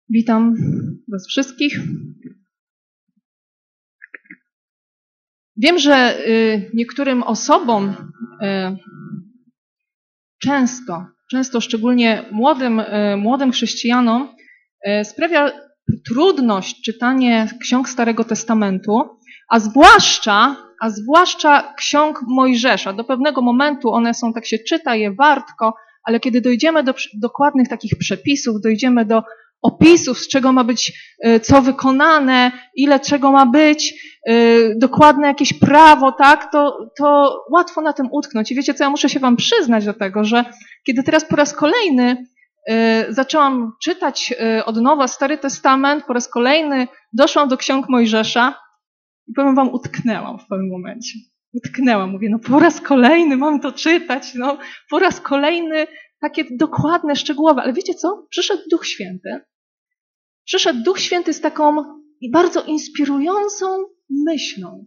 Witam Was wszystkich. Wiem, że niektórym osobom często szczególnie młodym chrześcijanom sprawia trudność czytanie ksiąg Starego Testamentu, a zwłaszcza ksiąg Mojżesza. Do pewnego momentu one są, tak się czyta je wartko, ale kiedy dojdziemy do dokładnych takich przepisów, dojdziemy do opisów, z czego ma być co wykonane, ile czego ma być, dokładne jakieś prawo, tak, to łatwo na tym utknąć. I wiecie co, ja muszę się Wam przyznać do tego, że kiedy teraz po raz kolejny zaczęłam czytać od nowa Stary Testament, po raz kolejny doszłam do ksiąg Mojżesza i powiem Wam, utknęłam w pewnym momencie. Utknęłam, mówię, no po raz kolejny mam to czytać, no po raz kolejny takie dokładne, szczegółowe. Ale wiecie co? Przyszedł Duch Święty. Przyszedł Duch Święty z taką bardzo inspirującą myślą.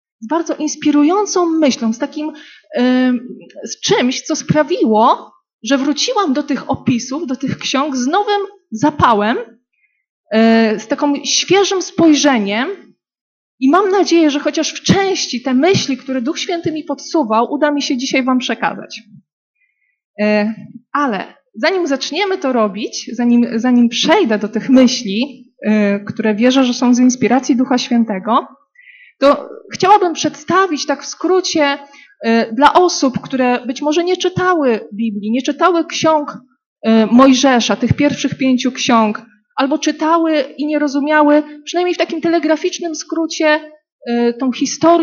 Z takim, z czymś, co sprawiło, że wróciłam do tych opisów, do tych ksiąg z nowym zapałem, z takim świeżym spojrzeniem i mam nadzieję, że chociaż w części te myśli, które Duch Święty mi podsuwał, uda mi się dzisiaj Wam przekazać. Ale zanim zaczniemy to robić, zanim przejdę do tych myśli, które wierzę, że są z inspiracji Ducha Świętego, to chciałabym przedstawić tak w skrócie dla osób, które być może nie czytały Biblii, nie czytały ksiąg Mojżesza, tych pierwszych 5 ksiąg, albo czytały i nie rozumiały, przynajmniej w takim telegraficznym skrócie, tą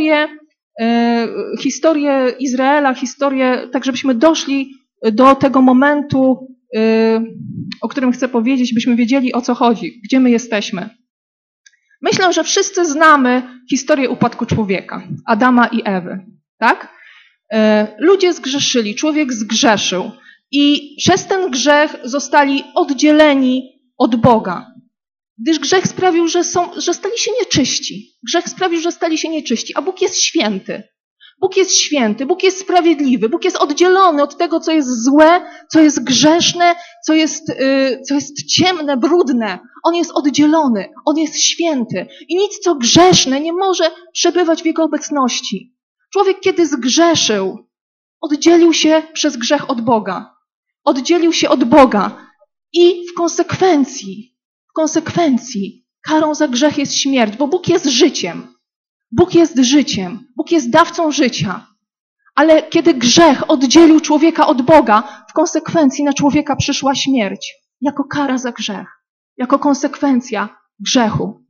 historię Izraela, tak żebyśmy doszli do tego momentu, o którym chcę powiedzieć, byśmy wiedzieli, o co chodzi, gdzie my jesteśmy. Myślę, że wszyscy znamy historię upadku człowieka, Adama i Ewy, tak? Ludzie zgrzeszyli, człowiek zgrzeszył i przez ten grzech zostali oddzieleni od Boga. Gdyż grzech sprawił, że stali się nieczyści. Grzech sprawił, że stali się nieczyści, a Bóg jest święty. Bóg jest święty, Bóg jest sprawiedliwy, Bóg jest oddzielony od tego, co jest złe, co jest grzeszne, co jest ciemne, brudne. On jest oddzielony, On jest święty i nic, co grzeszne, nie może przebywać w Jego obecności. Człowiek, kiedy zgrzeszył, oddzielił się przez grzech od Boga. Oddzielił się od Boga i w konsekwencji karą za grzech jest śmierć, bo Bóg jest życiem. Bóg jest życiem, Bóg jest dawcą życia. Ale kiedy grzech oddzielił człowieka od Boga, w konsekwencji na człowieka przyszła śmierć. Jako kara za grzech. Jako konsekwencja grzechu.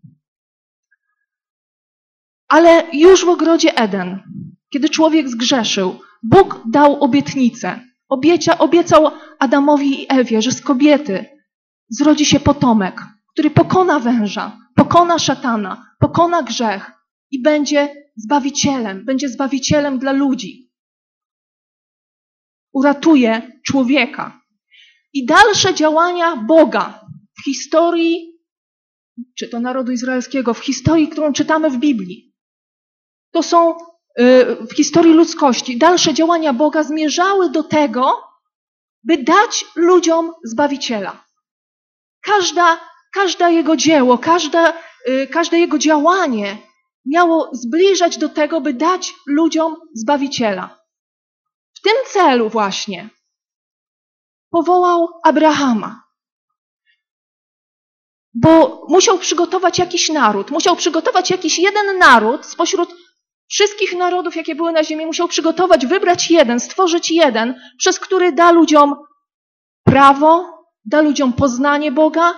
Ale już w ogrodzie Eden, kiedy człowiek zgrzeszył, Bóg dał obietnicę. Obiecał Adamowi i Ewie, że z kobiety zrodzi się potomek, który pokona węża, pokona szatana, pokona grzech. I będzie zbawicielem dla ludzi. Uratuje człowieka. I dalsze działania Boga w historii, czy to narodu izraelskiego, w historii, którą czytamy w Biblii, to są w historii ludzkości, dalsze działania Boga zmierzały do tego, by dać ludziom Zbawiciela. Każde Jego dzieło, każde Jego działanie miało zbliżać do tego, by dać ludziom Zbawiciela. W tym celu właśnie powołał Abrahama. Bo musiał przygotować jakiś naród. Musiał przygotować jakiś jeden naród spośród wszystkich narodów, jakie były na ziemi. Musiał przygotować, wybrać jeden, stworzyć jeden, przez który da ludziom prawo, da ludziom poznanie Boga,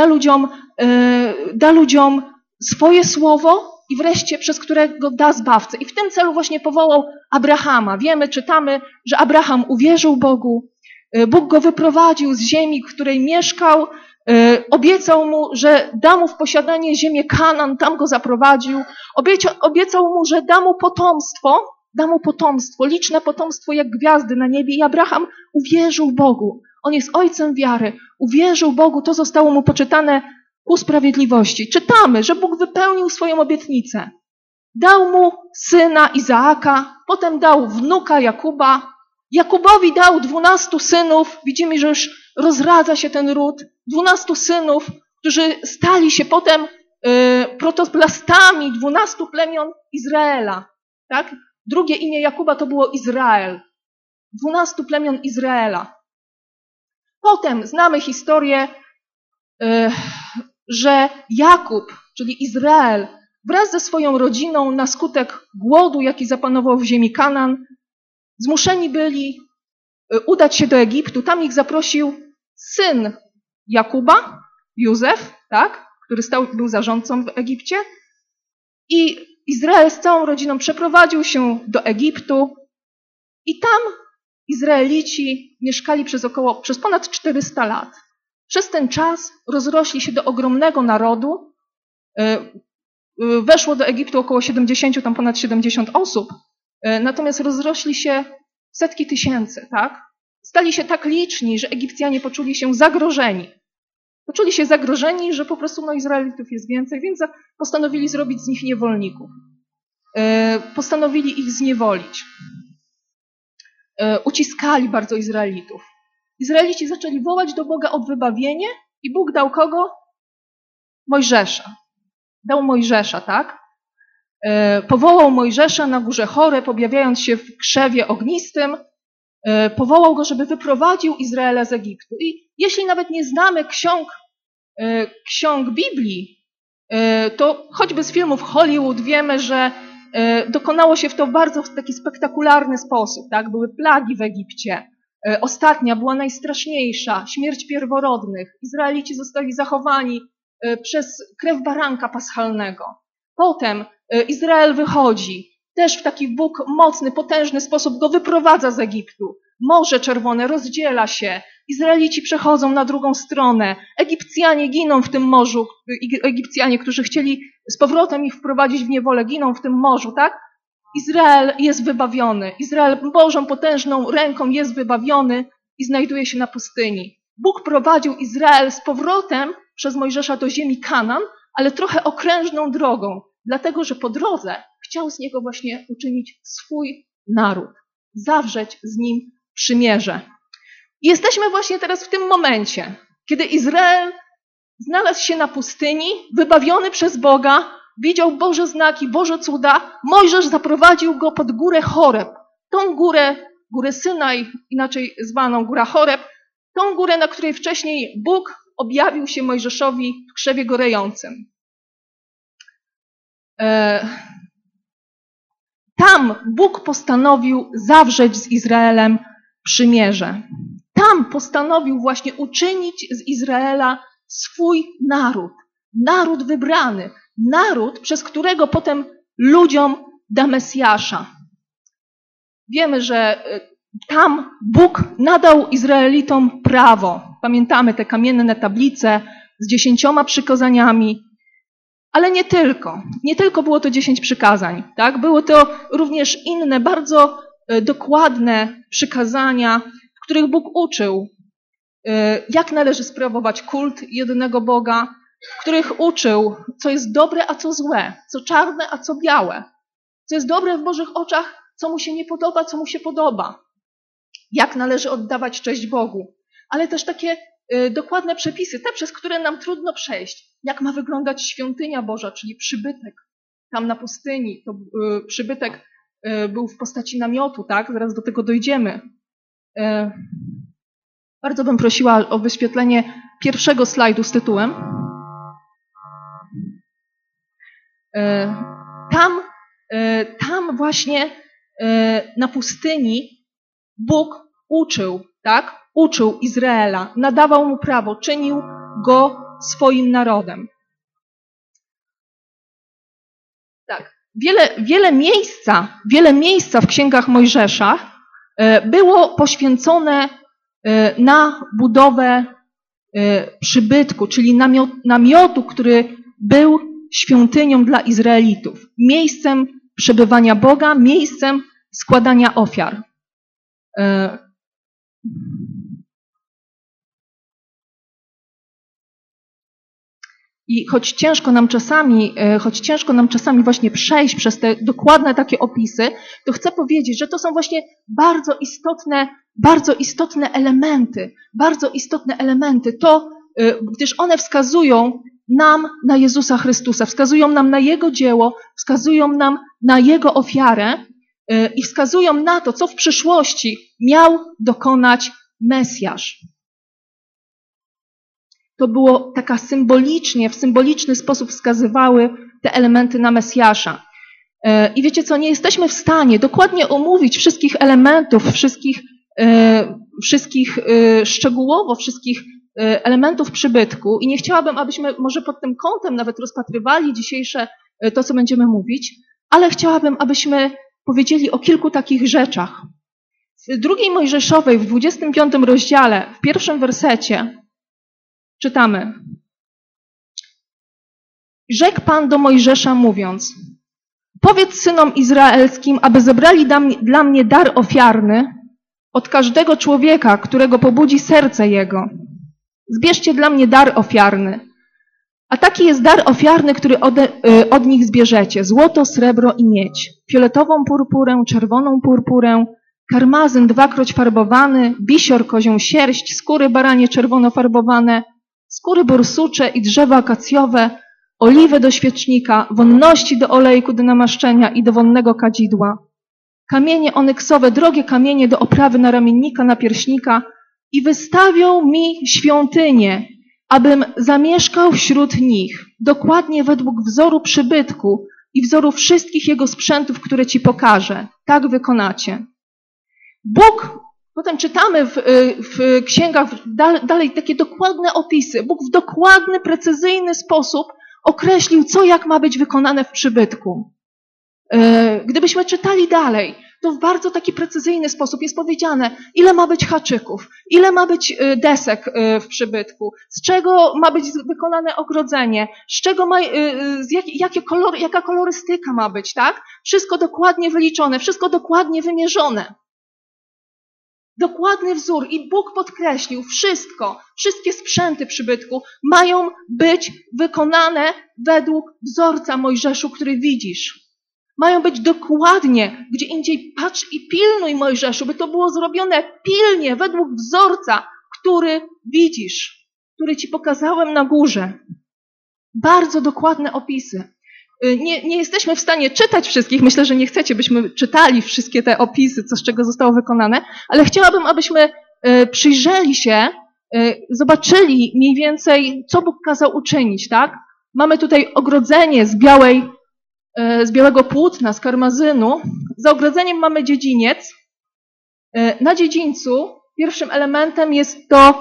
da ludziom swoje słowo, i wreszcie przez którego da Zbawcę. I w tym celu właśnie powołał Abrahama. Czytamy, że Abraham uwierzył Bogu, Bóg go wyprowadził z ziemi, w której mieszkał, obiecał mu, że da mu w posiadanie ziemię Kanaan, tam go zaprowadził, obiecał mu, że da mu potomstwo, liczne potomstwo jak gwiazdy na niebie i Abraham uwierzył Bogu. On jest ojcem wiary, uwierzył Bogu, to zostało mu poczytane ku sprawiedliwości. Czytamy, że Bóg wypełnił swoją obietnicę. Dał mu syna Izaaka, potem dał wnuka Jakuba. Jakubowi dał 12 synów. Widzimy, że już rozradza się ten ród. 12 synów, którzy stali się potem protoplastami 12 plemion Izraela. Tak? Drugie imię Jakuba to było Izrael. 12 plemion Izraela. Potem znamy historię, że Jakub, czyli Izrael, wraz ze swoją rodziną na skutek głodu, jaki zapanował w ziemi Kanaan, zmuszeni byli udać się do Egiptu. Tam ich zaprosił syn Jakuba, Józef, tak, który był zarządcą w Egipcie. I Izrael z całą rodziną przeprowadził się do Egiptu i tam Izraelici mieszkali przez ponad 400 lat. Przez ten czas rozrośli się do ogromnego narodu. Weszło do Egiptu około 70, tam ponad 70 osób. Natomiast rozrośli się setki tysięcy, tak? Stali się tak liczni, że Egipcjanie poczuli się zagrożeni. Poczuli się zagrożeni, że po prostu Izraelitów jest więcej, więc postanowili zrobić z nich niewolników. Postanowili ich zniewolić. Uciskali bardzo Izraelitów. Izraelici zaczęli wołać do Boga o wybawienie i Bóg dał kogo? Mojżesza. Dał Mojżesza, tak? Powołał Mojżesza na górze Choreb, objawiając się w krzewie ognistym. Powołał go, żeby wyprowadził Izraela z Egiptu. I jeśli nawet nie znamy ksiąg Biblii, to choćby z filmów Hollywood wiemy, że dokonało się to w bardzo taki spektakularny sposób. Tak? Były plagi w Egipcie. Ostatnia była najstraszniejsza, śmierć pierworodnych. Izraelici zostali zachowani przez krew baranka paschalnego. Potem Izrael wychodzi, też w taki Bóg mocny, potężny sposób go wyprowadza z Egiptu. Morze Czerwone rozdziela się, Izraelici przechodzą na drugą stronę, Egipcjanie giną w tym morzu, Egipcjanie, którzy chcieli z powrotem ich wprowadzić w niewolę, giną w tym morzu, tak? Izrael jest wybawiony. Izrael Bożą potężną ręką jest wybawiony i znajduje się na pustyni. Bóg prowadził Izrael z powrotem przez Mojżesza do ziemi Kanaan, ale trochę okrężną drogą, dlatego że po drodze chciał z niego właśnie uczynić swój naród, zawrzeć z nim przymierze. I jesteśmy właśnie teraz w tym momencie, kiedy Izrael znalazł się na pustyni, wybawiony przez Boga, widział Boże znaki, Boże cuda. Mojżesz zaprowadził go pod górę Choreb. Tą górę Synaj, inaczej zwaną góra Choreb, tą górę, na której wcześniej Bóg objawił się Mojżeszowi w krzewie gorejącym. Tam Bóg postanowił zawrzeć z Izraelem przymierze. Tam postanowił właśnie uczynić z Izraela swój naród. Naród wybrany. Naród, przez którego potem ludziom da Mesjasza. Wiemy, że tam Bóg nadał Izraelitom prawo. Pamiętamy te kamienne tablice z 10 przykazaniami. Ale nie tylko. Nie tylko było to 10 przykazań. Tak? Były to również inne, bardzo dokładne przykazania, w których Bóg uczył, jak należy sprawować kult jedynego Boga, w których uczył, co jest dobre, a co złe, co czarne, a co białe, co jest dobre w Bożych oczach, co mu się nie podoba, co mu się podoba, jak należy oddawać cześć Bogu. Ale też takie dokładne przepisy, te, przez które nam trudno przejść, jak ma wyglądać świątynia Boża, czyli przybytek tam na pustyni. To przybytek był w postaci namiotu, tak? Zaraz do tego dojdziemy. Bardzo bym prosiła o wyświetlenie pierwszego slajdu z tytułem. Tam właśnie na pustyni Bóg uczył, tak? Uczył Izraela, nadawał mu prawo, czynił go swoim narodem. Tak. Wiele miejsca w księgach Mojżesza było poświęcone na budowę przybytku, czyli namiotu, który był świątynią dla Izraelitów, miejscem przebywania Boga, miejscem składania ofiar. I choć ciężko nam czasami właśnie przejść przez te dokładne takie opisy, to chcę powiedzieć, że to są właśnie bardzo istotne elementy. To, gdyż one wskazują nam na Jezusa Chrystusa, wskazują nam na Jego dzieło, wskazują nam na Jego ofiarę i wskazują na to, co w przyszłości miał dokonać Mesjasz. To było taka symbolicznie, w symboliczny sposób wskazywały te elementy na Mesjasza. I wiecie co, nie jesteśmy w stanie dokładnie omówić wszystkich elementów, wszystkich szczegółowo, wszystkich elementów przybytku i nie chciałabym, abyśmy może pod tym kątem nawet rozpatrywali dzisiejsze to, co będziemy mówić, ale chciałabym, abyśmy powiedzieli o kilku takich rzeczach. W 2 Mojżeszowej, w 25 rozdziale, w 1 wersecie czytamy: Rzekł Pan do Mojżesza mówiąc: Powiedz synom izraelskim, aby zebrali dla mnie dar ofiarny od każdego człowieka, którego pobudzi serce jego. Zbierzcie dla mnie dar ofiarny. A taki jest dar ofiarny, który od nich zbierzecie: złoto, srebro i miedź, fioletową purpurę, czerwoną purpurę, karmazyn 2-kroć farbowany, bisior, kozią sierść, skóry baranie czerwono farbowane, skóry borsucze i drzewa akacjowe, oliwę do świecznika, wonności do olejku do namaszczenia i do wonnego kadzidła, kamienie onyksowe, drogie kamienie do oprawy naramiennika, napierśnika i wystawią mi świątynię, abym zamieszkał wśród nich, dokładnie według wzoru przybytku i wzoru wszystkich jego sprzętów, które ci pokażę. Tak wykonacie. Bóg, potem czytamy w księgach dalej takie dokładne opisy. Bóg w dokładny, precyzyjny sposób określił, co jak ma być wykonane w przybytku. Gdybyśmy czytali dalej, to w bardzo taki precyzyjny sposób jest powiedziane, ile ma być haczyków, ile ma być desek w przybytku, z czego ma być wykonane ogrodzenie, z czego ma, jaka kolorystyka ma być, tak? Wszystko dokładnie wyliczone, wszystko dokładnie wymierzone. Dokładny wzór i Bóg podkreślił wszystkie sprzęty przybytku mają być wykonane według wzorca, Mojżeszu, który widzisz. Mają być dokładnie, gdzie indziej patrz i pilnuj, Mojżeszu, by to było zrobione pilnie, według wzorca, który widzisz, który ci pokazałem na górze. Bardzo dokładne opisy. Nie jesteśmy w stanie czytać wszystkich, myślę, że nie chcecie, byśmy czytali wszystkie te opisy, co z czego zostało wykonane, ale chciałabym, abyśmy przyjrzeli się, zobaczyli mniej więcej, co Bóg kazał uczynić, tak? Mamy tutaj ogrodzenie z białego płótna, z karmazynu. Za ogrodzeniem mamy dziedziniec. Na dziedzińcu pierwszym elementem jest to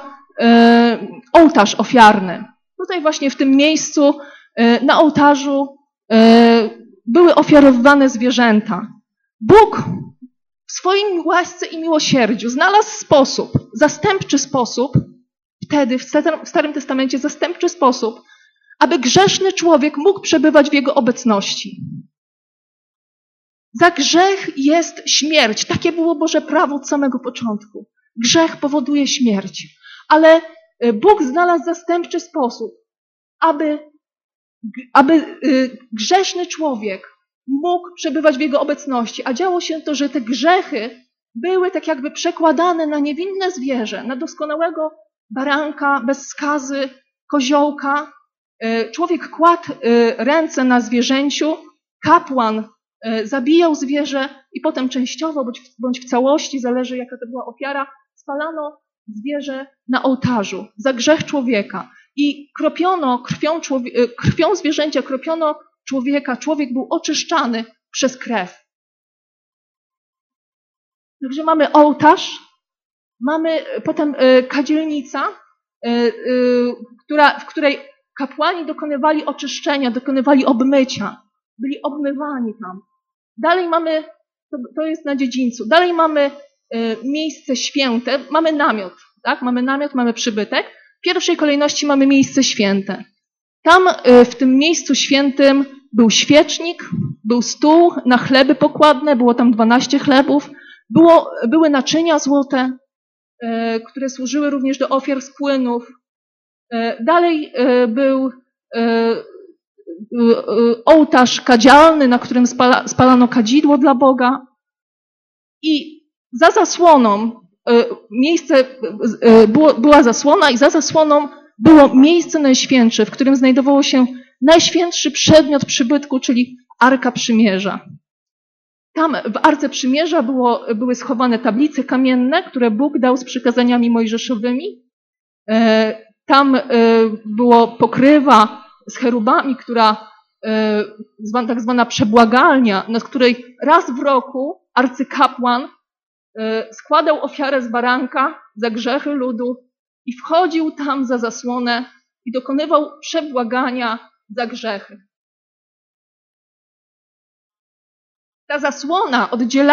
ołtarz ofiarny. Tutaj właśnie w tym miejscu na ołtarzu były ofiarowywane zwierzęta. Bóg w swoim łasce i miłosierdziu znalazł zastępczy sposób, wtedy w Starym Testamencie zastępczy sposób, aby grzeszny człowiek mógł przebywać w jego obecności. Za grzech jest śmierć. Takie było Boże prawo od samego początku. Grzech powoduje śmierć. Ale Bóg znalazł zastępczy sposób, aby grzeszny człowiek mógł przebywać w jego obecności. A działo się to, że te grzechy były tak jakby przekładane na niewinne zwierzę, na doskonałego baranka, bez skazy, koziołka. Człowiek kładł ręce na zwierzęciu, kapłan zabijał zwierzę i potem częściowo bądź w całości, zależy jaka to była ofiara, spalano zwierzę na ołtarzu za grzech człowieka. I kropiono krwią zwierzęcia, kropiono człowieka. Człowiek był oczyszczany przez krew. Także mamy ołtarz, mamy potem kadzielnica, w której kapłani dokonywali oczyszczenia, dokonywali obmycia. Byli obmywani tam. Dalej mamy, to jest na dziedzińcu, dalej mamy miejsce święte, mamy namiot, tak? Mamy namiot, mamy przybytek. W pierwszej kolejności mamy miejsce święte. Tam w tym miejscu świętym był świecznik, był stół na chleby pokładne, było tam 12 chlebów, były naczynia złote, które służyły również do ofiar z płynów. Dalej był ołtarz kadzialny, na którym spalano kadzidło dla Boga. I za zasłoną była zasłona i za zasłoną było miejsce najświętsze, w którym znajdowało się najświętszy przedmiot przybytku, czyli Arka Przymierza. Tam w Arce Przymierza były schowane tablice kamienne, które Bóg dał z przykazaniami mojżeszowymi. Tam było pokrywa z cherubami, tak zwana przebłagalnia, na której raz w roku arcykapłan składał ofiarę z baranka za grzechy ludu i wchodził tam za zasłonę i dokonywał przebłagania za grzechy. Ta zasłona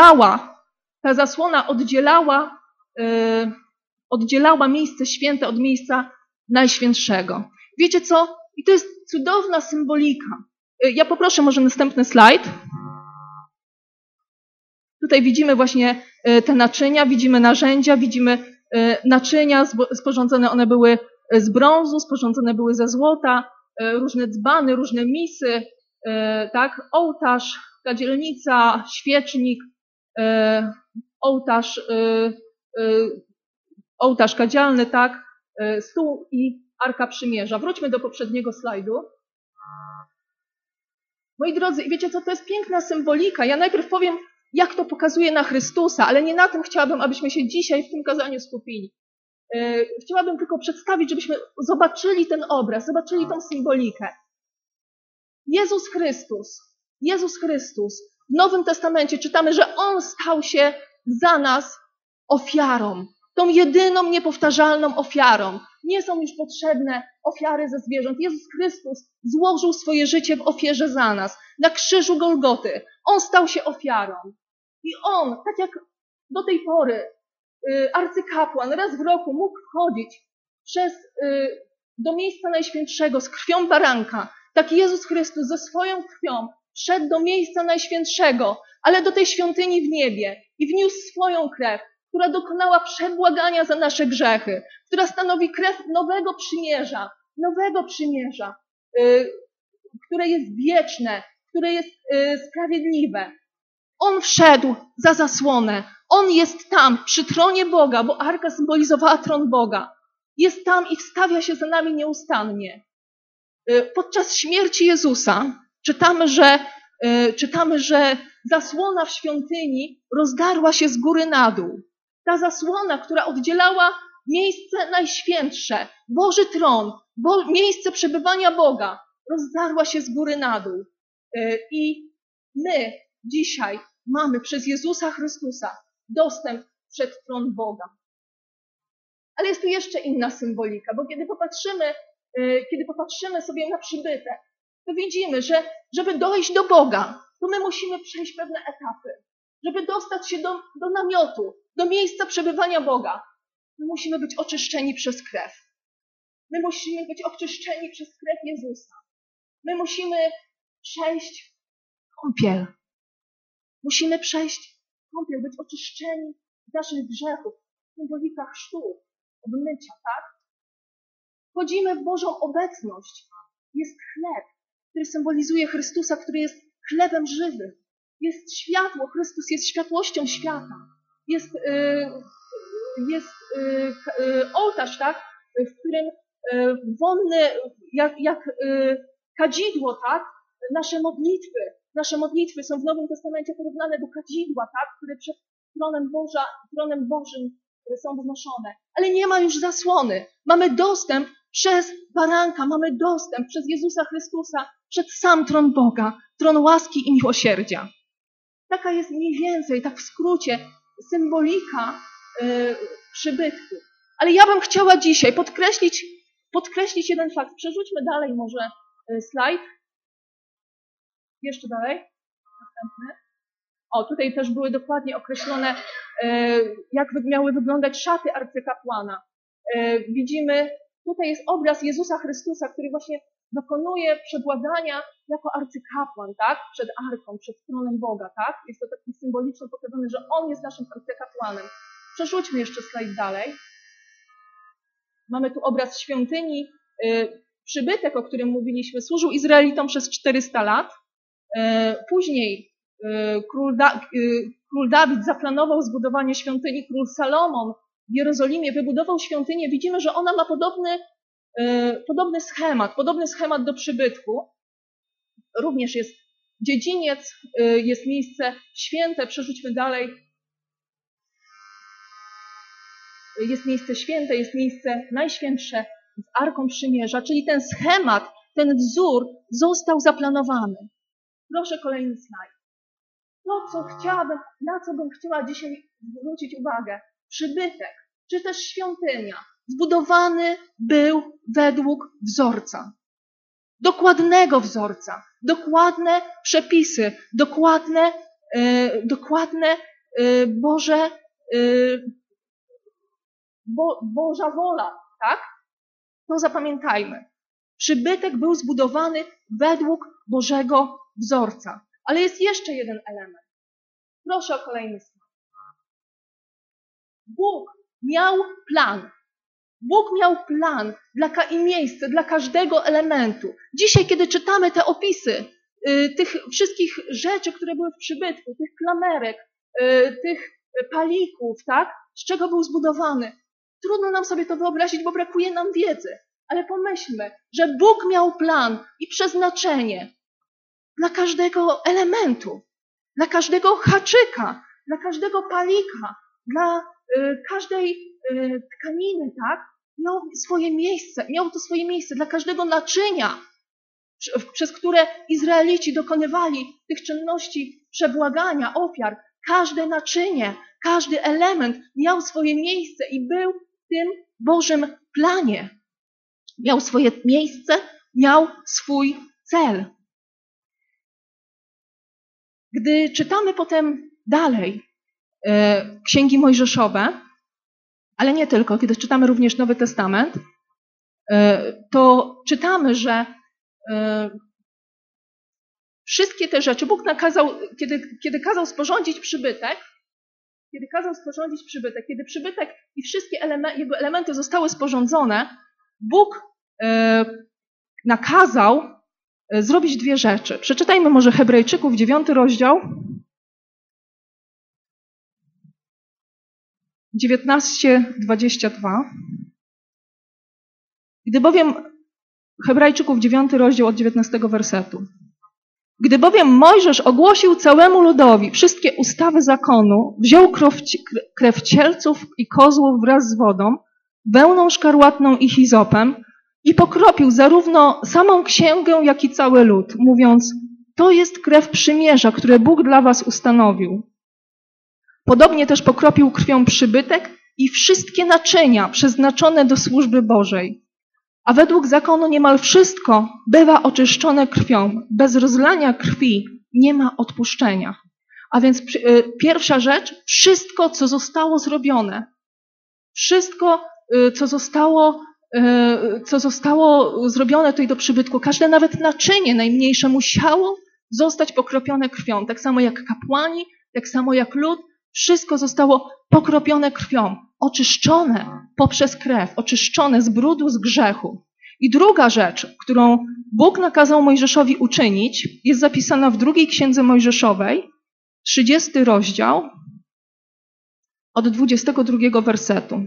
oddzielała miejsce święte od miejsca najświętszego. Wiecie co? I to jest cudowna symbolika. Ja poproszę może następny slajd. Tutaj widzimy właśnie te naczynia, widzimy narzędzia, widzimy naczynia sporządzone, one były z brązu, sporządzone były ze złota, różne dzbany, różne misy, tak? Ołtarz, kadzielnica, świecznik, ołtarz kadzialny, tak? Stół i Arka Przymierza. Wróćmy do poprzedniego slajdu. Moi drodzy, i wiecie co, to jest piękna symbolika. Ja najpierw powiem, jak to pokazuje na Chrystusa, ale nie na tym chciałabym, abyśmy się dzisiaj w tym kazaniu skupili. Chciałabym tylko przedstawić, żebyśmy zobaczyli ten obraz, zobaczyli tą symbolikę. Jezus Chrystus. W Nowym Testamencie czytamy, że On stał się za nas ofiarą. Tą jedyną, niepowtarzalną ofiarą. Nie są już potrzebne ofiary ze zwierząt. Jezus Chrystus złożył swoje życie w ofierze za nas. Na krzyżu Golgoty. On stał się ofiarą. I On, tak jak do tej pory arcykapłan raz w roku mógł wchodzić do miejsca najświętszego z krwią baranka, tak Jezus Chrystus ze swoją krwią wszedł do miejsca najświętszego, ale do tej świątyni w niebie i wniósł swoją krew, która dokonała przebłagania za nasze grzechy, która stanowi krew nowego przymierza, które jest wieczne, które jest sprawiedliwe. On wszedł za zasłonę. On jest tam, przy tronie Boga, bo Arka symbolizowała tron Boga. Jest tam i wstawia się za nami nieustannie. Podczas śmierci Jezusa czytamy, że zasłona w świątyni rozdarła się z góry na dół. Ta zasłona, która oddzielała miejsce najświętsze, Boży tron, miejsce przebywania Boga, rozdarła się z góry na dół. I my dzisiaj mamy przez Jezusa Chrystusa dostęp przed tron Boga. Ale jest tu jeszcze inna symbolika, bo kiedy popatrzymy sobie na przybytek, to widzimy, że żeby dojść do Boga, to my musimy przejść pewne etapy. Żeby dostać się do namiotu, do miejsca przebywania Boga, my musimy być oczyszczeni przez krew. My musimy być oczyszczeni przez krew Jezusa. My musimy przejść kąpiel. Musimy przejść kąpiel, być oczyszczeni z naszych grzechów. Symbolika chrztu, obmycia, tak? Wchodzimy w Bożą obecność. Jest chleb, który symbolizuje Chrystusa, który jest chlebem żywym. Jest światło, Chrystus jest światłością świata. Jest ołtarz, tak? W którym wonny, jak kadzidło, tak? Nasze modlitwy są w Nowym Testamencie porównane do kadzidła, tak? Które przed tronem Bożym są wznoszone. Ale nie ma już zasłony. Mamy dostęp przez baranka, mamy dostęp przez Jezusa Chrystusa przed sam tron Boga, tron łaski i miłosierdzia. Taka jest mniej więcej, tak w skrócie, symbolika przybytku. Ale ja bym chciała dzisiaj podkreślić jeden fakt. Przerzućmy dalej może slajd. Jeszcze dalej. Następny. O, tutaj też były dokładnie określone, jak miały wyglądać szaty arcykapłana. Widzimy, tutaj jest obraz Jezusa Chrystusa, który właśnie dokonuje przebłagania jako arcykapłan, tak? Przed Arką, przed tronem Boga, tak? Jest to taki symbolicznie pokazane, że On jest naszym arcykapłanem. Przerzućmy jeszcze slajd dalej. Mamy tu obraz świątyni. Przybytek, o którym mówiliśmy, służył Izraelitom przez 400 lat. Później król Dawid zaplanował zbudowanie świątyni, król Salomon w Jerozolimie wybudował świątynię. Widzimy, że ona ma podobny podobny schemat do przybytku. Również jest dziedziniec, jest miejsce święte, przerzućmy dalej. Jest miejsce święte, jest miejsce najświętsze z Arką Przymierza, czyli ten schemat, ten wzór został zaplanowany. Proszę kolejny slajd. Na co bym chciała dzisiaj zwrócić uwagę, przybytek, czy też świątynia, zbudowany był według wzorca. Dokładnego wzorca, dokładne przepisy, dokładne Boża wola, tak? To zapamiętajmy. Przybytek był zbudowany według Bożego wzorca. Ale jest jeszcze jeden element. Proszę o kolejny slajd. Bóg miał plan. Bóg miał plan i miejsce dla każdego elementu. Dzisiaj, kiedy czytamy te opisy tych wszystkich rzeczy, które były w przybytku, tych klamerek, tych palików, tak? Z czego był zbudowany? Trudno nam sobie to wyobrazić, bo brakuje nam wiedzy. Ale pomyślmy, że Bóg miał plan i przeznaczenie dla każdego elementu, dla każdego haczyka, dla każdego palika, dla każdej tkaniny, tak? Miał to swoje miejsce dla każdego naczynia, przez które Izraelici dokonywali tych czynności przebłagania, ofiar. Każde naczynie, każdy element miał swoje miejsce i był w tym Bożym planie. Miał swoje miejsce, miał swój cel. Gdy czytamy potem dalej Księgi Mojżeszowe, ale nie tylko, kiedy czytamy również Nowy Testament, to czytamy, że wszystkie te rzeczy Bóg nakazał, kiedy kazał sporządzić przybytek, kiedy przybytek i wszystkie jego elementy zostały sporządzone, Bóg nakazał zrobić dwie rzeczy. Przeczytajmy może Hebrajczyków, 9 rozdział, 19-22. Gdy bowiem, Hebrajczyków 9 rozdział od 19 wersetu. Gdy bowiem Mojżesz ogłosił całemu ludowi wszystkie ustawy zakonu, wziął krew cielców i kozłów wraz z wodą, wełną szkarłatną i hizopem i pokropił zarówno samą księgę, jak i cały lud, mówiąc: to jest krew przymierza, które Bóg dla was ustanowił. Podobnie też pokropił krwią przybytek i wszystkie naczynia przeznaczone do służby Bożej. A według zakonu niemal wszystko bywa oczyszczone krwią. Bez rozlania krwi nie ma odpuszczenia. A więc pierwsza rzecz, wszystko, co zostało zrobione, wszystko, co zostało zrobione tutaj do przybytku, każde nawet naczynie najmniejsze musiało zostać pokropione krwią. Tak samo jak kapłani, tak samo jak lud, wszystko zostało pokropione krwią, oczyszczone poprzez krew, oczyszczone z brudu, z grzechu. I druga rzecz, którą Bóg nakazał Mojżeszowi uczynić, jest zapisana w drugiej księdze Mojżeszowej, 30 rozdział, od 22 wersetu.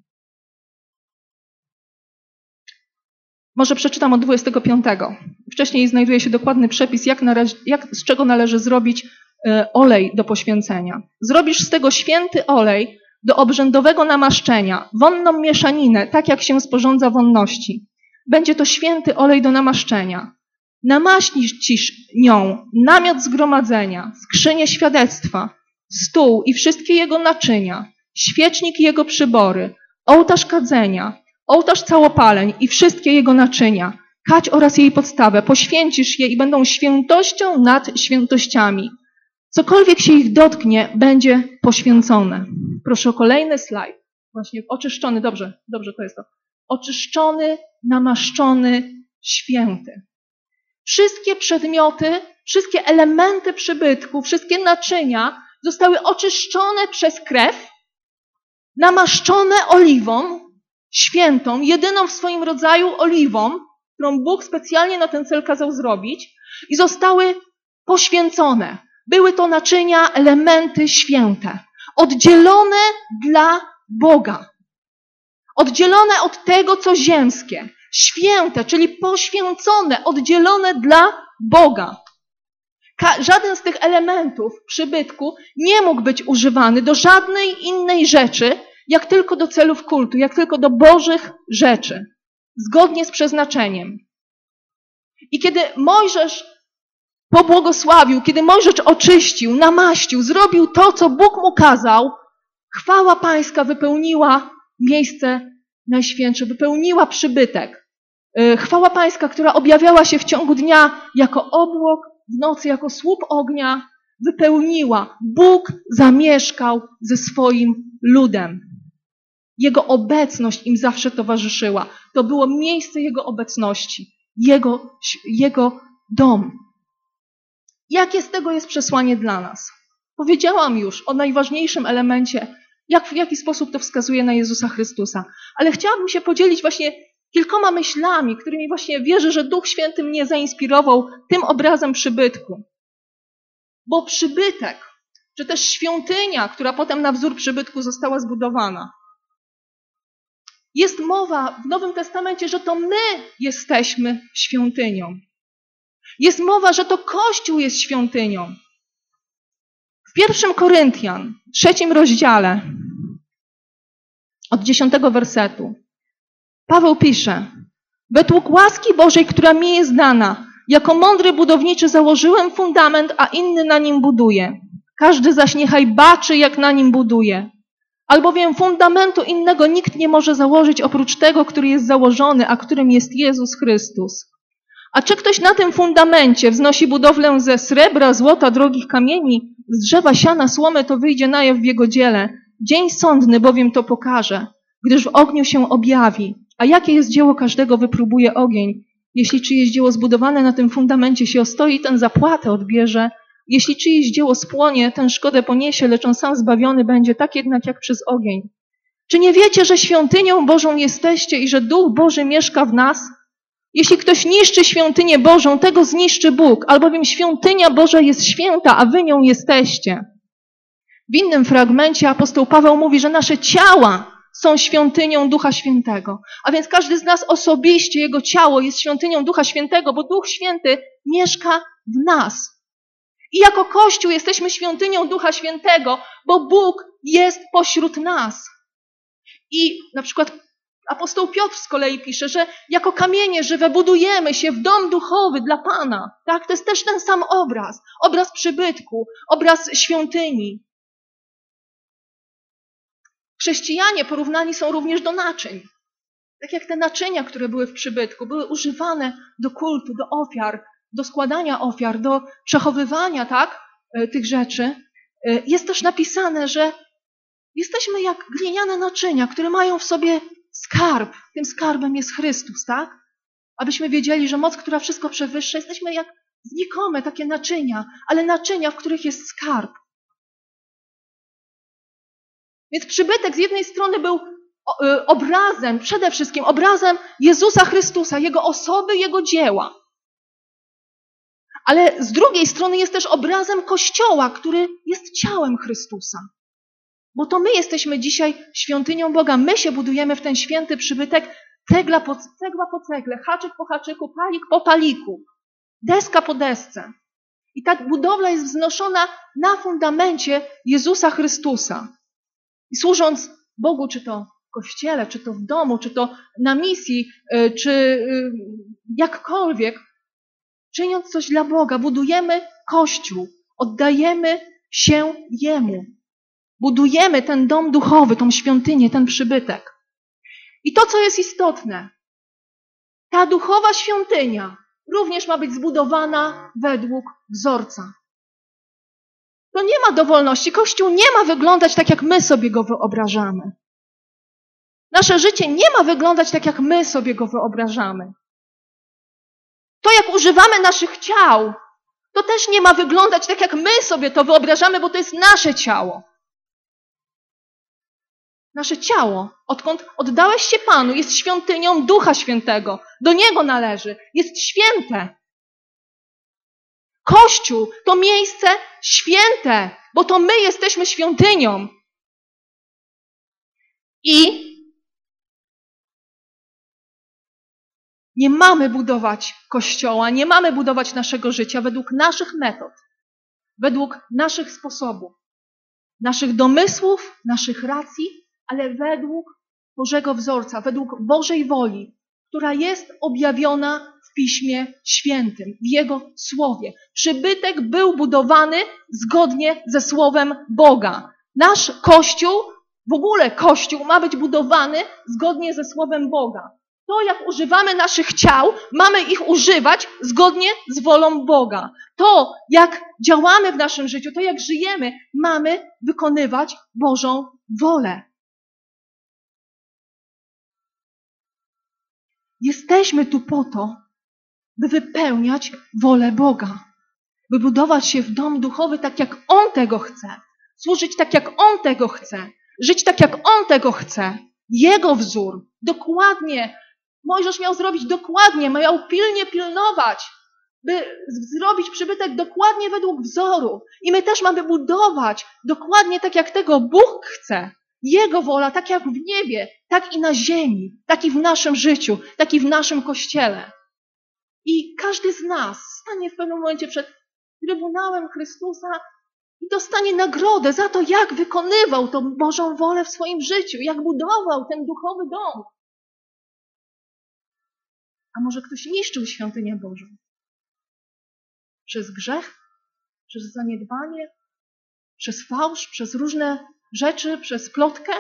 Może przeczytam od 25. Wcześniej znajduje się dokładny przepis, z czego należy zrobić olej do poświęcenia. Zrobisz z tego święty olej do obrzędowego namaszczenia, wonną mieszaninę, tak jak się sporządza wonności. Będzie to święty olej do namaszczenia. Namaścisz nią namiot zgromadzenia, skrzynię świadectwa, stół i wszystkie jego naczynia, świecznik i jego przybory, ołtarz kadzenia, ołtarz całopaleń i wszystkie jego naczynia, kać oraz jej podstawę. Poświęcisz je i będą świętością nad świętościami. Cokolwiek się ich dotknie, będzie poświęcone. Proszę o kolejny slajd. Właśnie oczyszczony, dobrze to jest to. Oczyszczony, namaszczony, święty. Wszystkie przedmioty, wszystkie elementy przybytku, wszystkie naczynia zostały oczyszczone przez krew, namaszczone oliwą świętą, jedyną w swoim rodzaju oliwą, którą Bóg specjalnie na ten cel kazał zrobić, i zostały poświęcone. Były to naczynia, elementy święte, oddzielone dla Boga. Oddzielone od tego, co ziemskie. święte, czyli poświęcone, oddzielone dla Boga. Żaden z tych elementów przybytku nie mógł być używany do żadnej innej rzeczy, jak tylko do celów kultu, jak tylko do Bożych rzeczy, zgodnie z przeznaczeniem. I kiedy Mojżesz pobłogosławił, kiedy Mojżesz oczyścił, namaścił, zrobił to, co Bóg mu kazał, chwała Pańska wypełniła miejsce najświętsze, wypełniła przybytek. Chwała Pańska, która objawiała się w ciągu dnia jako obłok, w nocy jako słup ognia, wypełniła. Bóg zamieszkał ze swoim ludem. Jego obecność im zawsze towarzyszyła. To było miejsce Jego obecności, Jego dom. Jakie z tego jest przesłanie dla nas? Powiedziałam już o najważniejszym elemencie, w jaki sposób to wskazuje na Jezusa Chrystusa. Ale chciałabym się podzielić właśnie kilkoma myślami, którymi właśnie wierzę, że Duch Święty mnie zainspirował tym obrazem przybytku. Bo przybytek, czy też świątynia, która potem na wzór przybytku została zbudowana, jest mowa w Nowym Testamencie, że to my jesteśmy świątynią. Jest mowa, że to Kościół jest świątynią. W 1 Koryntian, 3 rozdziale, od 10 wersetu, Paweł pisze: według łaski Bożej, która mi jest dana, jako mądry budowniczy założyłem fundament, a inny na nim buduje. Każdy zaś niechaj baczy, jak na nim buduje. Albowiem fundamentu innego nikt nie może założyć oprócz tego, który jest założony, a którym jest Jezus Chrystus. A czy ktoś na tym fundamencie wznosi budowlę ze srebra, złota, drogich kamieni, z drzewa, siana, słomy, to wyjdzie na jaw w jego dziele. Dzień sądny bowiem to pokaże, gdyż w ogniu się objawi. A jakie jest dzieło każdego, wypróbuje ogień. Jeśli czyjeś dzieło zbudowane na tym fundamencie się ostoi, ten zapłatę odbierze. Jeśli czyjeś dzieło spłonie, ten szkodę poniesie, lecz on sam zbawiony będzie, tak jednak jak przez ogień. Czy nie wiecie, że świątynią Bożą jesteście i że Duch Boży mieszka w nas? Jeśli ktoś niszczy świątynię Bożą, tego zniszczy Bóg, albowiem świątynia Boża jest święta, a wy nią jesteście. W innym fragmencie apostoł Paweł mówi, że nasze ciała są świątynią Ducha Świętego. A więc każdy z nas osobiście, jego ciało jest świątynią Ducha Świętego, bo Duch Święty mieszka w nas. I jako Kościół jesteśmy świątynią Ducha Świętego, bo Bóg jest pośród nas. I na przykład apostoł Piotr z kolei pisze, że jako kamienie żywe budujemy się w dom duchowy dla Pana. Tak? To jest też ten sam obraz. Obraz przybytku, obraz świątyni. Chrześcijanie porównani są również do naczyń. Tak jak te naczynia, które były w przybytku, były używane do kultu, do ofiar, do składania ofiar, do przechowywania, tak, tych rzeczy. Jest też napisane, że jesteśmy jak gliniane naczynia, które mają w sobie skarb. Tym skarbem jest Chrystus, tak? Abyśmy wiedzieli, że moc, która wszystko przewyższa, jesteśmy jak znikome takie naczynia, ale naczynia, w których jest skarb. Więc przybytek z jednej strony był obrazem, przede wszystkim obrazem Jezusa Chrystusa, Jego osoby, Jego dzieła. Ale z drugiej strony jest też obrazem Kościoła, który jest ciałem Chrystusa. Bo to my jesteśmy dzisiaj świątynią Boga. My się budujemy w ten święty przybytek cegła po cegle, haczyk po haczyku, palik po paliku, deska po desce. I ta budowla jest wznoszona na fundamencie Jezusa Chrystusa. I służąc Bogu, czy to w kościele, czy to w domu, czy to na misji, czy jakkolwiek, czyniąc coś dla Boga, budujemy Kościół, oddajemy się Jemu. Budujemy ten dom duchowy, tą świątynię, ten przybytek. I to, co jest istotne, ta duchowa świątynia również ma być zbudowana według wzorca. To nie ma dowolności. Kościół nie ma wyglądać tak, jak my sobie go wyobrażamy. Nasze życie nie ma wyglądać tak, jak my sobie go wyobrażamy. To, jak używamy naszych ciał, to też nie ma wyglądać tak, jak my sobie to wyobrażamy, bo to jest nasze ciało. Nasze ciało, odkąd oddałeś się Panu, jest świątynią Ducha Świętego. Do Niego należy. Jest święte. Kościół to miejsce święte, bo to my jesteśmy świątynią. I Nie mamy budować Kościoła, nie mamy budować naszego życia według naszych metod, według naszych sposobów, naszych domysłów, naszych racji, ale według Bożego wzorca, według Bożej woli, która jest objawiona w Piśmie Świętym, w Jego Słowie. Przybytek był budowany zgodnie ze Słowem Boga. Nasz Kościół, w ogóle Kościół ma być budowany zgodnie ze Słowem Boga. To, jak używamy naszych ciał, mamy ich używać zgodnie z wolą Boga. To, jak działamy w naszym życiu, to, jak żyjemy, mamy wykonywać Bożą wolę. Jesteśmy tu po to, by wypełniać wolę Boga, by budować się w dom duchowy tak, jak On tego chce, służyć tak, jak On tego chce, żyć tak, jak On tego chce. Jego wzór, dokładnie. Mojżesz miał zrobić dokładnie, miał pilnie pilnować, by zrobić przybytek dokładnie według wzoru. I my też mamy budować dokładnie tak, jak tego Bóg chce. Jego wola, tak jak w niebie, tak i na ziemi, tak i w naszym życiu, tak i w naszym Kościele. I każdy z nas stanie w pewnym momencie przed Trybunałem Chrystusa i dostanie nagrodę za to, jak wykonywał tą Bożą wolę w swoim życiu, jak budował ten duchowy dom. A może ktoś niszczył świątynię Bożą? Przez grzech? Przez zaniedbanie? Przez fałsz? Przez różne rzeczy? Przez plotkę?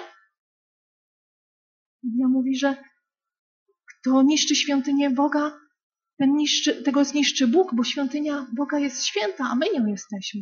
Biblia mówi, że kto niszczy świątynię Boga, tego zniszczy Bóg, bo świątynia Boga jest święta, a my nią jesteśmy.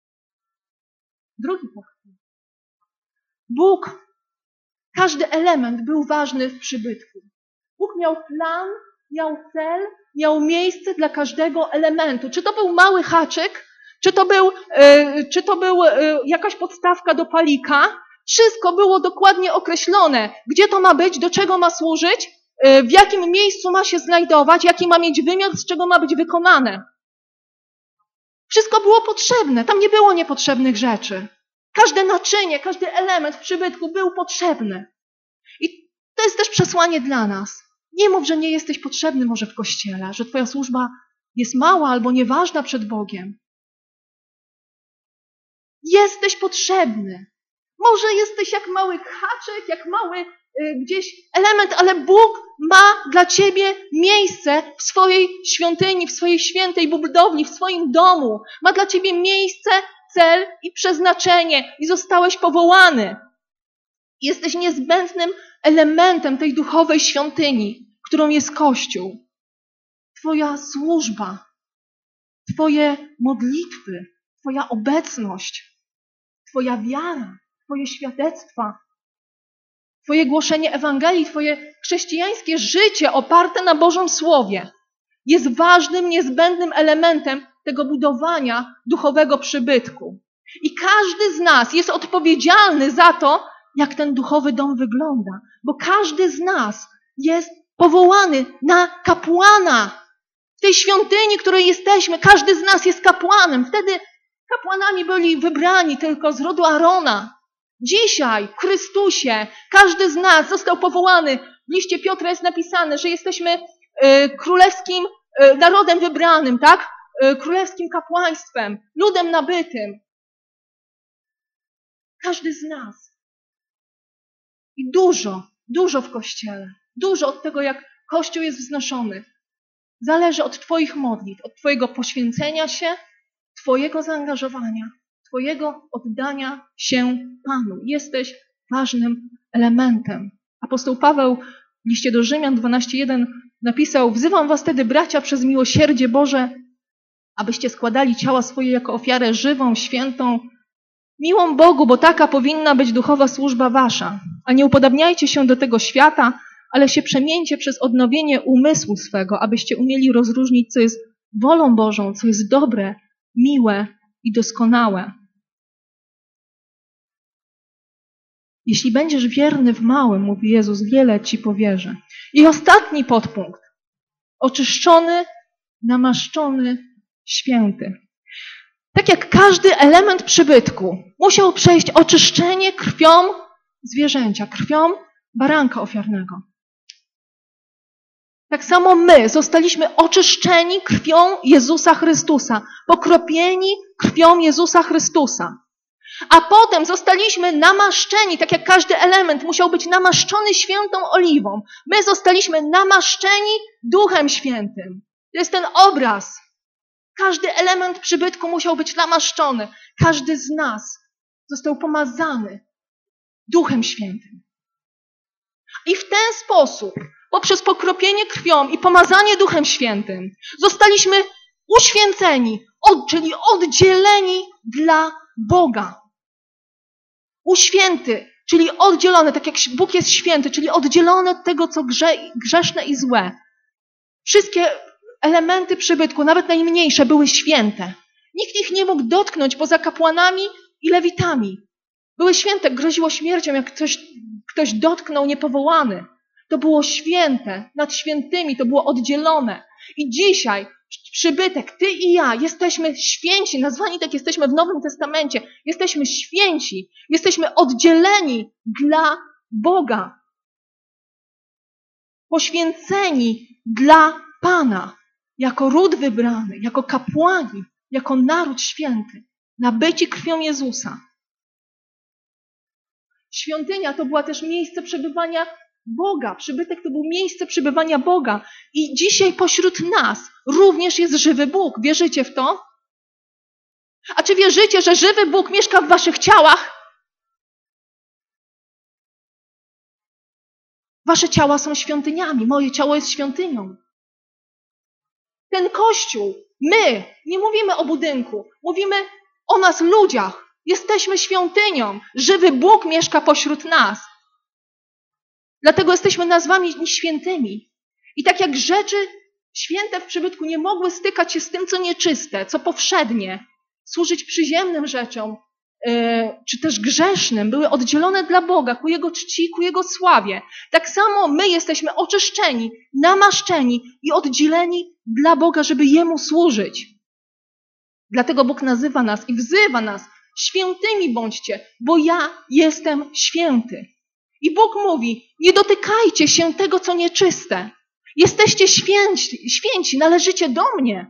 Drugi powtór. Bóg, każdy element był ważny w przybytku. Bóg miał plan, miał cel, miał miejsce dla każdego elementu. Czy to był mały haczyk, czy to był jakaś podstawka do palika, wszystko było dokładnie określone. Gdzie to ma być, do czego ma służyć, w jakim miejscu ma się znajdować, jaki ma mieć wymiar, z czego ma być wykonane. Wszystko było potrzebne, tam nie było niepotrzebnych rzeczy. Każde naczynie, każdy element w przybytku był potrzebny. I to jest też przesłanie dla nas. Nie mów, że nie jesteś potrzebny może w Kościele, że twoja służba jest mała albo nieważna przed Bogiem. Jesteś potrzebny. Może jesteś jak mały haczyk, jak mały gdzieś element, ale Bóg ma dla ciebie miejsce w swojej świątyni, w swojej świętej budowli, w swoim domu. Ma dla ciebie miejsce, cel i przeznaczenie i zostałeś powołany. Jesteś niezbędnym elementem tej duchowej świątyni, którą jest Kościół. Twoja służba, twoje modlitwy, twoja obecność, twoja wiara, twoje świadectwa, twoje głoszenie Ewangelii, twoje chrześcijańskie życie oparte na Bożym Słowie jest ważnym, niezbędnym elementem tego budowania duchowego przybytku. I każdy z nas jest odpowiedzialny za to, jak ten duchowy dom wygląda. Bo każdy z nas jest powołany na kapłana. W tej świątyni, w której jesteśmy, każdy z nas jest kapłanem. Wtedy kapłanami byli wybrani tylko z rodu Aarona. Dzisiaj w Chrystusie każdy z nas został powołany. W liście Piotra jest napisane, że jesteśmy królewskim narodem wybranym, tak? Królewskim kapłaństwem, ludem nabytym. Każdy z nas. I dużo w Kościele, dużo od tego, jak Kościół jest wznoszony, zależy od twoich modlitw, od twojego poświęcenia się, twojego zaangażowania, twojego oddania się Panu. Jesteś ważnym elementem. Apostoł Paweł w liście do Rzymian 12:1 napisał: wzywam was tedy, bracia, przez miłosierdzie Boże, abyście składali ciała swoje jako ofiarę żywą, świętą, miłą Bogu, bo taka powinna być duchowa służba wasza. A nie upodabniajcie się do tego świata, ale się przemieńcie przez odnowienie umysłu swego, abyście umieli rozróżnić, co jest wolą Bożą, co jest dobre, miłe i doskonałe. Jeśli będziesz wierny w małym, mówi Jezus, wiele ci powierzę. I ostatni podpunkt. Oczyszczony, namaszczony, święty. Tak jak każdy element przybytku musiał przejść oczyszczenie krwią zwierzęcia, krwią baranka ofiarnego. Tak samo my zostaliśmy oczyszczeni krwią Jezusa Chrystusa, pokropieni krwią Jezusa Chrystusa. A potem zostaliśmy namaszczeni, tak jak każdy element musiał być namaszczony świętą oliwą. My zostaliśmy namaszczeni Duchem Świętym. To jest ten obraz. Każdy element przybytku musiał być namaszczony. Każdy z nas został pomazany Duchem Świętym. I w ten sposób, poprzez pokropienie krwią i pomazanie Duchem Świętym, zostaliśmy uświęceni, czyli oddzieleni dla Boga. Uświęty, czyli oddzielony, tak jak Bóg jest święty, czyli oddzielony od tego, co grzeszne i złe. Wszystkie elementy przybytku, nawet najmniejsze, były święte. Nikt ich nie mógł dotknąć poza kapłanami i lewitami. Były święte, groziło śmiercią, jak ktoś dotknął niepowołany. To było święte, nad świętymi, to było oddzielone. I dzisiaj przybytek, ty i ja, jesteśmy święci, nazwani tak jesteśmy w Nowym Testamencie. Jesteśmy święci, jesteśmy oddzieleni dla Boga. Poświęceni dla Pana, jako ród wybrany, jako kapłani, jako naród święty, nabyci krwią Jezusa. Świątynia to była też miejsce przebywania Boga. Przybytek to było miejsce przebywania Boga. I dzisiaj pośród nas również jest żywy Bóg. Wierzycie w to? A czy wierzycie, że żywy Bóg mieszka w waszych ciałach? Wasze ciała są świątyniami. Moje ciało jest świątynią. Ten Kościół, my, nie mówimy o budynku, mówimy o nas ludziach. Jesteśmy świątynią. Żywy Bóg mieszka pośród nas. Dlatego jesteśmy nazwani świętymi. I tak jak rzeczy święte w przybytku nie mogły stykać się z tym, co nieczyste, co powszednie, służyć przyziemnym rzeczom, czy też grzesznym, były oddzielone dla Boga, ku Jego czci, ku Jego sławie. Tak samo my jesteśmy oczyszczeni, namaszczeni i oddzieleni dla Boga, żeby Jemu służyć. Dlatego Bóg nazywa nas i wzywa nas, świętymi bądźcie, bo ja jestem święty. I Bóg mówi, nie dotykajcie się tego, co nieczyste. Jesteście święci, należycie do mnie.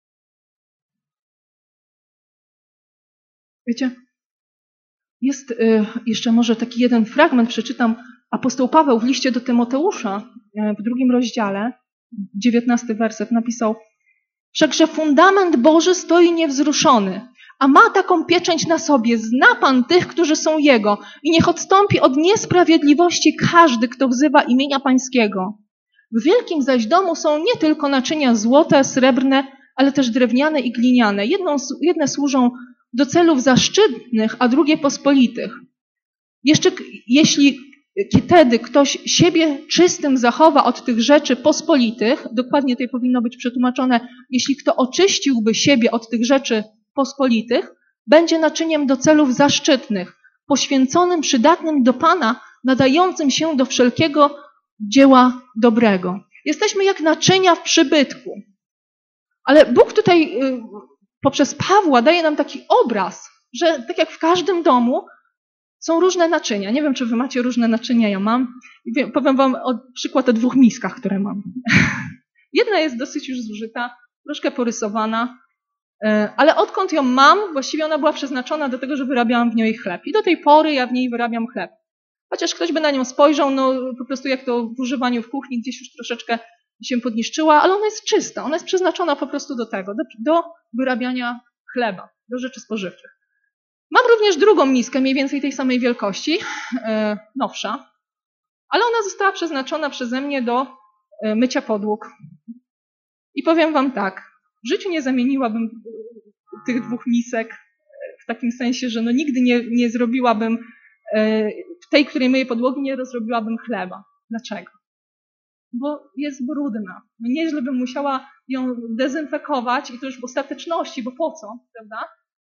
Wiecie, jest jeszcze może taki jeden fragment, przeczytam. Apostoł Paweł w liście do Tymoteusza w 2 rozdziale, 19 werset napisał: wszakże fundament Boży stoi niewzruszony, a ma taką pieczęć na sobie. Zna Pan tych, którzy są Jego i niech odstąpi od niesprawiedliwości każdy, kto wzywa imienia Pańskiego. W wielkim zaś domu są nie tylko naczynia złote, srebrne, ale też drewniane i gliniane. Jedne służą do celów zaszczytnych, a drugie pospolitych. Jeszcze jeśli wtedy ktoś siebie czystym zachowa od tych rzeczy pospolitych, dokładnie tutaj powinno być przetłumaczone, jeśli kto oczyściłby siebie od tych rzeczy pospolitych, będzie naczyniem do celów zaszczytnych, poświęconym, przydatnym do Pana, nadającym się do wszelkiego dzieła dobrego. Jesteśmy jak naczynia w przybytku. Ale Bóg tutaj poprzez Pawła daje nam taki obraz, że tak jak w każdym domu są różne naczynia. Nie wiem, czy wy macie różne naczynia, ja mam. Powiem wam przykład o 2 miskach, które mam. Jedna jest dosyć już zużyta, troszkę porysowana, ale odkąd ją mam, właściwie ona była przeznaczona do tego, że wyrabiałam w niej chleb. I do tej pory ja w niej wyrabiam chleb. Chociaż ktoś by na nią spojrzał, no po prostu jak to w używaniu w kuchni gdzieś już troszeczkę się podniszczyła, ale ona jest czysta. Ona jest przeznaczona po prostu do tego, do wyrabiania chleba, do rzeczy spożywczych. Mam również drugą miskę, mniej więcej tej samej wielkości, nowsza, ale ona została przeznaczona przeze mnie do mycia podłóg. I powiem wam tak, w życiu nie zamieniłabym tych 2 misek w takim sensie, że no nigdy nie zrobiłabym w tej, której myję podłogi, nie rozrobiłabym chleba. Dlaczego? Bo jest brudna. No nieźle bym musiała ją dezynfekować i to już w ostateczności, bo po co, prawda?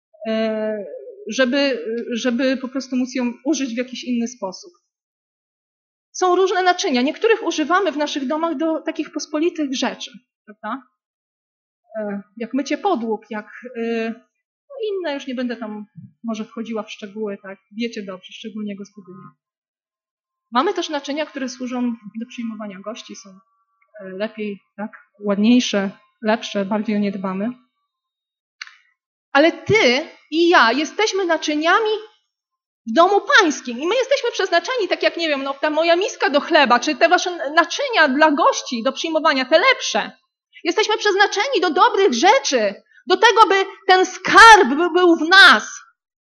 Żeby po prostu móc ją użyć w jakiś inny sposób. Są różne naczynia. Niektórych używamy w naszych domach do takich pospolitych rzeczy, prawda? Jak mycie podłóg, jak inne, już nie będę tam może wchodziła w szczegóły, tak? Wiecie dobrze, szczególnie gospodynie. Mamy też naczynia, które służą do przyjmowania gości, są lepiej, tak? Ładniejsze, lepsze, bardziej o nie dbamy. Ale ty i ja jesteśmy naczyniami w domu pańskim. I my jesteśmy przeznaczeni, tak jak, nie wiem, ta moja miska do chleba, czy te wasze naczynia dla gości do przyjmowania, te lepsze. Jesteśmy przeznaczeni do dobrych rzeczy, do tego, by ten skarb był w nas.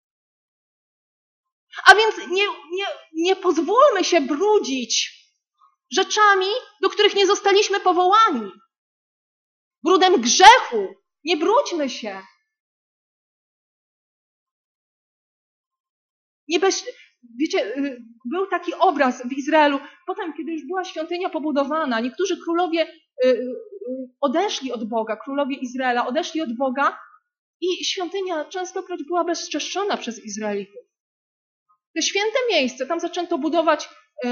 A więc nie pozwólmy się brudzić rzeczami, do których nie zostaliśmy powołani. Brudem grzechu. Nie brudźmy się. Wiecie, był taki obraz w Izraelu. Potem, kiedy już była świątynia pobudowana, niektórzy królowie odeszli od Boga, królowie Izraela odeszli od Boga i świątynia częstokroć była bezczeszczona przez Izraelitów. Te święte miejsce, tam zaczęto budować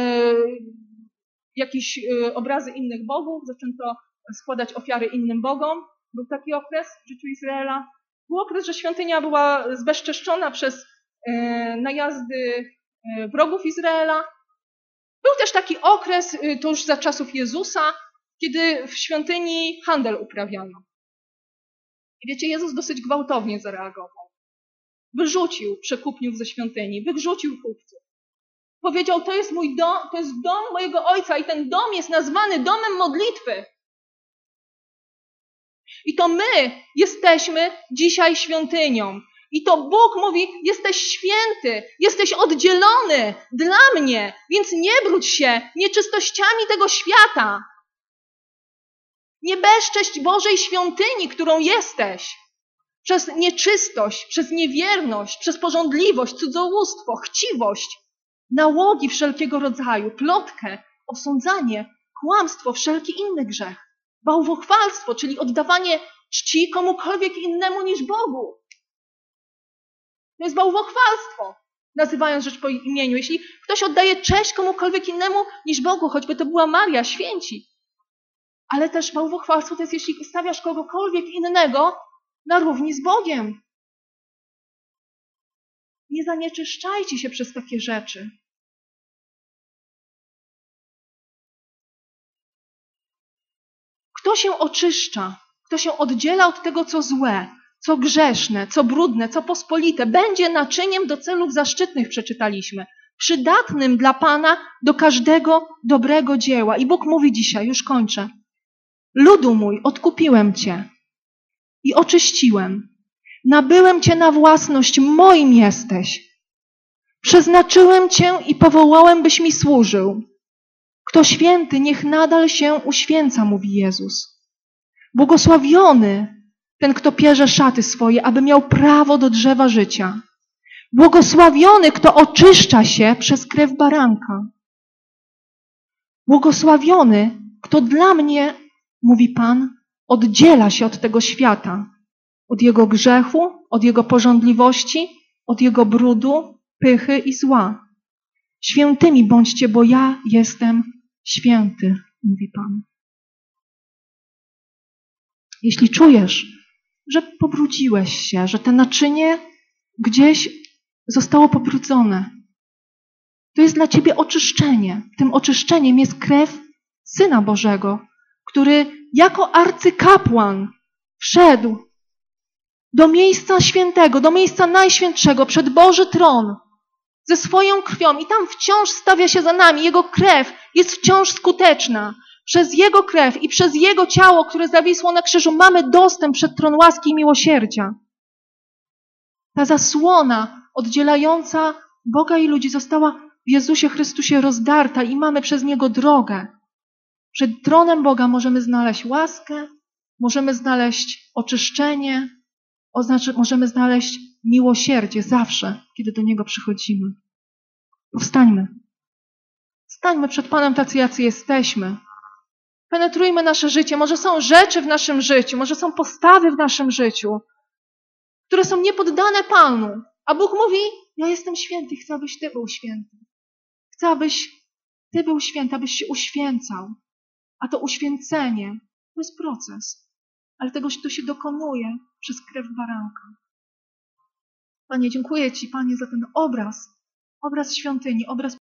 jakieś obrazy innych bogów, zaczęto składać ofiary innym bogom. Był taki okres w życiu Izraela. Był okres, że świątynia była zbezczeszczona przez najazdy wrogów Izraela. Był też taki okres, to już za czasów Jezusa, kiedy w świątyni handel uprawiano. I wiecie, Jezus dosyć gwałtownie zareagował. Wyrzucił przekupniów ze świątyni, wyrzucił kupców. Powiedział, to jest mój dom, to jest dom mojego Ojca i ten dom jest nazwany domem modlitwy. I to my jesteśmy dzisiaj świątynią. I to Bóg mówi, jesteś święty, jesteś oddzielony dla mnie, więc nie brudź się nieczystościami tego świata. Nie bezcześć Bożej świątyni, którą jesteś. Przez nieczystość, przez niewierność, przez pożądliwość, cudzołóstwo, chciwość, nałogi wszelkiego rodzaju, plotkę, osądzanie, kłamstwo, wszelki inny grzech. Bałwochwalstwo, czyli oddawanie czci komukolwiek innemu niż Bogu. To jest bałwochwalstwo, nazywając rzecz po imieniu. Jeśli ktoś oddaje cześć komukolwiek innemu niż Bogu, choćby to była Maria, święci. Ale też bałwochwalstwo to jest, jeśli stawiasz kogokolwiek innego na równi z Bogiem. Nie zanieczyszczajcie się przez takie rzeczy. Kto się oczyszcza, kto się oddziela od tego, co złe, co grzeszne, co brudne, co pospolite, będzie naczyniem do celów zaszczytnych, przeczytaliśmy. Przydatnym dla Pana do każdego dobrego dzieła. I Bóg mówi dzisiaj, już kończę. Ludu mój, odkupiłem Cię i oczyściłem. Nabyłem Cię na własność, moim jesteś. Przeznaczyłem Cię i powołałem, byś mi służył. Kto święty, niech nadal się uświęca, mówi Jezus. Błogosławiony ten, kto pierze szaty swoje, aby miał prawo do drzewa życia. Błogosławiony, kto oczyszcza się przez krew baranka. Błogosławiony, kto dla mnie, mówi Pan, oddziela się od tego świata, od jego grzechu, od jego pożądliwości, od jego brudu, pychy i zła. Świętymi bądźcie, bo ja jestem święty, mówi Pan. Jeśli czujesz, że pobrudziłeś się, że te naczynie gdzieś zostało pobrudzone, to jest dla ciebie oczyszczenie. Tym oczyszczeniem jest krew Syna Bożego, który jako arcykapłan wszedł do miejsca świętego, do miejsca najświętszego, przed Boży tron, ze swoją krwią i tam wciąż stawia się za nami. Jego krew jest wciąż skuteczna. Przez Jego krew i przez Jego ciało, które zawisło na krzyżu, mamy dostęp przed tron łaski i miłosierdzia. Ta zasłona oddzielająca Boga i ludzi została w Jezusie Chrystusie rozdarta i mamy przez Niego drogę. Przed tronem Boga możemy znaleźć łaskę, możemy znaleźć oczyszczenie, możemy znaleźć miłosierdzie zawsze, kiedy do Niego przychodzimy. Powstańmy. Stańmy przed Panem tacy, jacy jesteśmy. Penetrujmy nasze życie. Może są rzeczy w naszym życiu, może są postawy w naszym życiu, które są niepoddane Panu. A Bóg mówi, ja jestem święty, chcę, abyś Ty był święty. Chcę, abyś Ty był święty, abyś się uświęcał. A to uświęcenie to jest proces. Ale tego to się dokonuje przez krew baranka. Panie, dziękuję Ci, Panie, za ten obraz świątyni, obraz